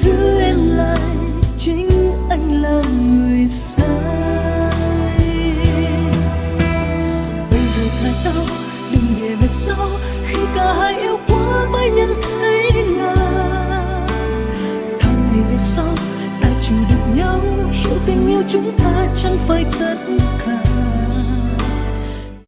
giữ em lại, chính anh là người sai. Bây giờ tại sao đừng để về sau, khi cả hai yêu quá mới nhận thấy là tháng ngày về sau ta chịu được nhau, hiểu tình yêu chúng ta chẳng phải tất cả.